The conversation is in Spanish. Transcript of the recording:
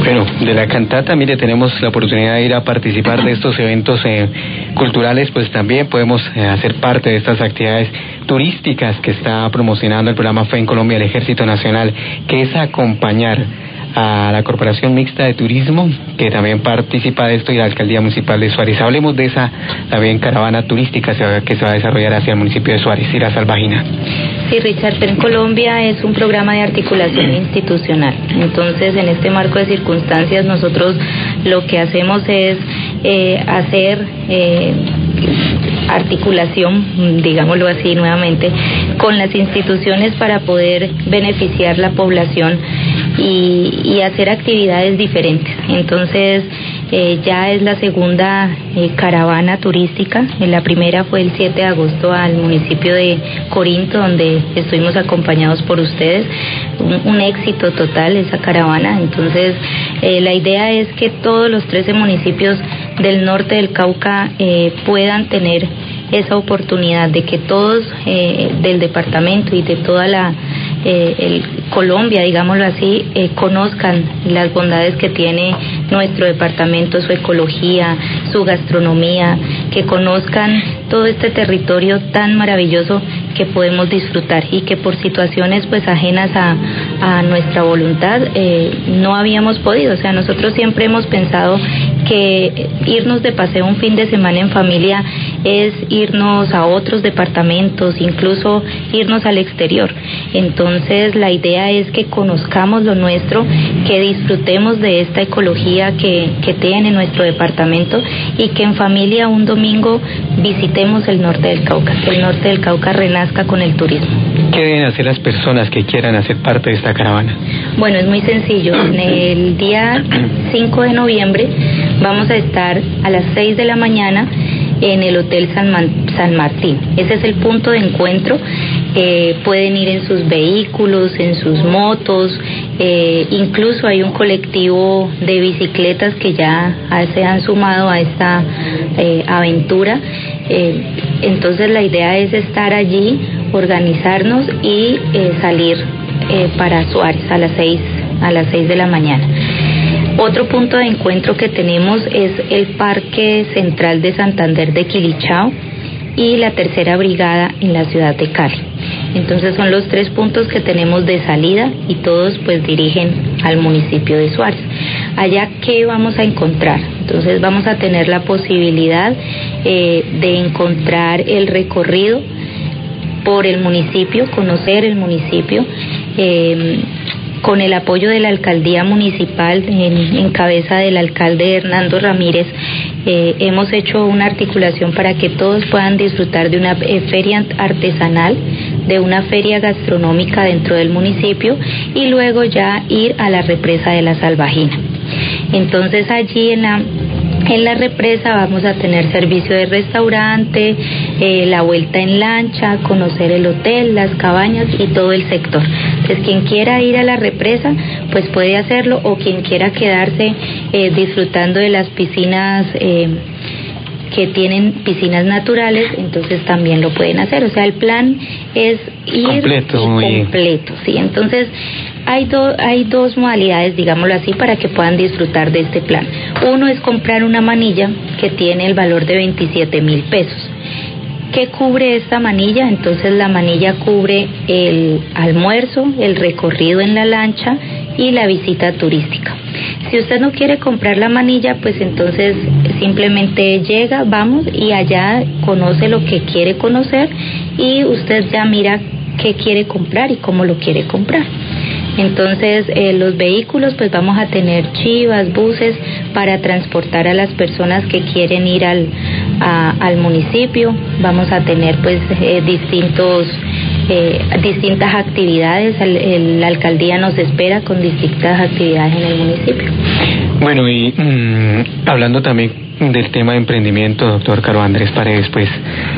Bueno, de la cantata, mire, tenemos la oportunidad de ir a participar de estos eventos culturales, pues también podemos hacer parte de estas actividades turísticas que está promocionando el programa Fe en Colombia del Ejército Nacional, que es acompañar a la Corporación Mixta de Turismo, que también participa de esto, y la Alcaldía Municipal de Suárez. Hablemos de esa también caravana turística que se va a desarrollar hacia el municipio de Suárez y la Salvajina. Sí, Richard, Fe en Colombia es un programa de articulación institucional. Entonces, en este marco de circunstancias, nosotros lo que hacemos es hacer articulación, digámoslo así nuevamente, con las instituciones para poder beneficiar la población y hacer actividades diferentes. Entonces, ya es la segunda caravana turística. La primera fue el 7 de agosto al municipio de Corinto, donde estuvimos acompañados por ustedes. Un éxito total esa caravana. Entonces, la idea es que todos los 13 municipios del norte del Cauca puedan tener esa oportunidad de que todos del departamento y de toda la Colombia, digámoslo así, conozcan las bondades que tiene nuestro departamento, su ecología, su gastronomía, que conozcan todo este territorio tan maravilloso que podemos disfrutar y que por situaciones pues ajenas a nuestra voluntad no habíamos podido. O sea, nosotros siempre hemos pensado que irnos de paseo un fin de semana en familia es irnos a otros departamentos, incluso irnos al exterior. Entonces la idea es que conozcamos lo nuestro, que disfrutemos de esta ecología que tiene nuestro departamento y que en familia un domingo visitemos el norte del Cauca, que el norte del Cauca renazca con el turismo. ¿Qué deben hacer las personas que quieran hacer parte de esta caravana? Bueno, es muy sencillo. El día 5 de noviembre vamos a estar a las 6 de la mañana en el Hotel San Martín. Ese es el punto de encuentro. Pueden ir en sus vehículos, en sus motos, incluso hay un colectivo de bicicletas que ya se han sumado a esta aventura. Entonces la idea es estar allí, organizarnos y salir para Suárez a las 6 de la mañana. Otro punto de encuentro que tenemos es el Parque Central de Santander de Quilichao y la Tercera Brigada en la ciudad de Cali. Entonces son los 3 puntos que tenemos de salida y todos pues dirigen al municipio de Suárez. Allá, ¿qué vamos a encontrar? Entonces vamos a tener la posibilidad de encontrar el recorrido por el municipio, conocer el municipio, con el apoyo de la alcaldía municipal en cabeza del alcalde Hernando Ramírez. Hemos hecho una articulación para que todos puedan disfrutar de una feria artesanal, de una feria gastronómica dentro del municipio y luego ya ir a la represa de la Salvajina. Entonces allí en la represa vamos a tener servicio de restaurante, la vuelta en lancha, conocer el hotel, las cabañas y todo el sector. Entonces quien quiera ir a la represa pues puede hacerlo, o quien quiera quedarse disfrutando de las piscinas que tienen piscinas naturales, entonces también lo pueden hacer. O sea, el plan es ir completo, sí. Entonces hay dos modalidades, digámoslo así, para que puedan disfrutar de este plan. Uno es comprar una manilla que tiene el valor de 27,000 pesos. ¿Qué cubre esta manilla? Entonces la manilla cubre el almuerzo, el recorrido en la lancha y la visita turística. Si usted no quiere comprar la manilla, pues entonces simplemente llega, vamos, y allá conoce lo que quiere conocer y usted ya mira qué quiere comprar y cómo lo quiere comprar. Entonces los vehículos, pues vamos a tener chivas, buses para transportar a las personas que quieren ir al municipio. Vamos a tener pues distintas actividades. La alcaldía nos espera con distintas actividades en el municipio. Bueno, y hablando también del tema de emprendimiento, doctor Caro Andrés Paredes, pues